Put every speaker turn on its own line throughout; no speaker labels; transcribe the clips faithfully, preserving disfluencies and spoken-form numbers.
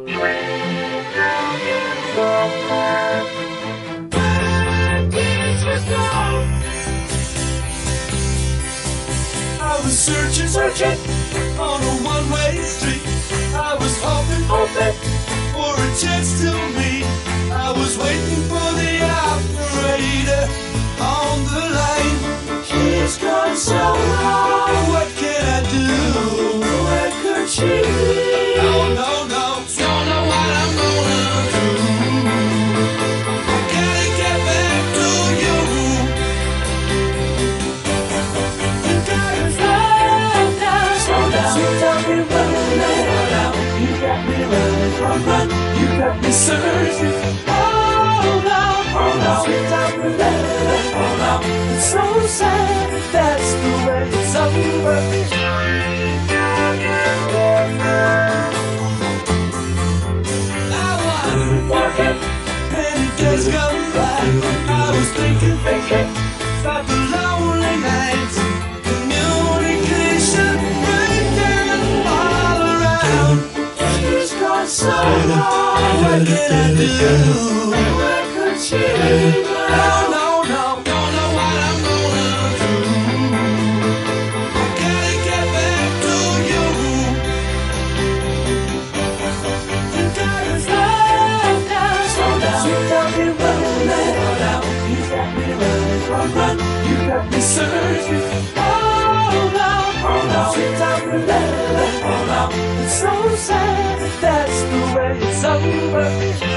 I was searching, searching on a one-way street. I was hoping, hoping for a chance to meet. I was waiting for the operator on the line. She's gone so long. What can I do? Where could she be? No, no, no. Don't know what I'm gonna do. I gotta get back to you. You gotta slow down, slow down. Sweet talking, running out. You got me running, run, run. You got me searching. Hold on, hold on. Sweet talking, hold on. It's so sad, that's the way it's over. Walking, many days gone by. I was thinking, thinking about the lonely nights. Communication breaking all around. She's gone so long. What can I do? Where could she be? No, no, no. Don't know what I'm gonna do. I gotta get back to you. You gotta slow down, slow down. Sweet talking, running out. You got me running, run, run. You got me searching. Hold on, hold on. Sweet talking, hold on. It's so sad, that's the way it's over.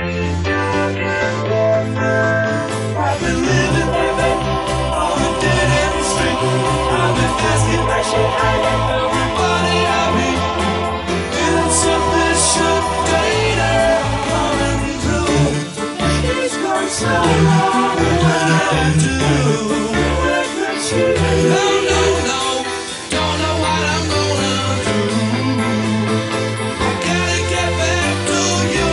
I've been living, living on a dead-end street. I've been asking where she hiding. Everybody I meet, insufficient data coming through. She's gone so long. What can I do? Where could she be? No, no, no. Don't know what I'm gonna do. I gotta get back to you.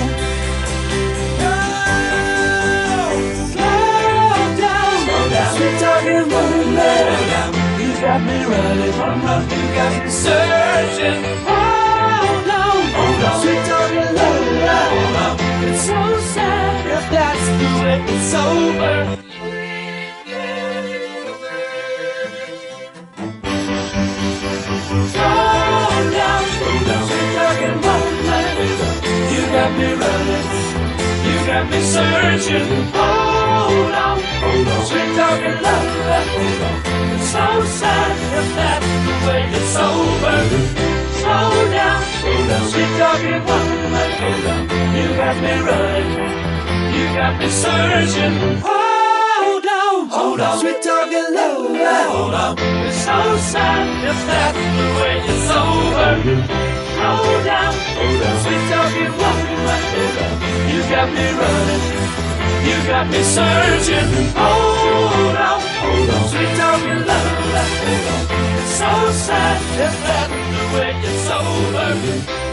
Sweet talking, running down. You got me running, run, run. You got me searching. Hold on, hold on. Sweet talking, running down. It's so sad if that's the way it's over. Slow down, slow down. Sweet talking, running down. You got me running. You got me searching. Hold on, hold on. Sweet talking, love, hold on. It's so sad if that's the way it's over. Slow down, slow down. Sweet talking, hold on. You got me running. You got me searching. Hold on, hold on. Sweet talking, love, hold on. It's so sad if that's the way it's over. Slow down, hold on. Sweet talking, hold on. You got me running. You got me searching. Hold on, hold on. Sweet talking, love, hold on. It's so sad if that's the way it's over.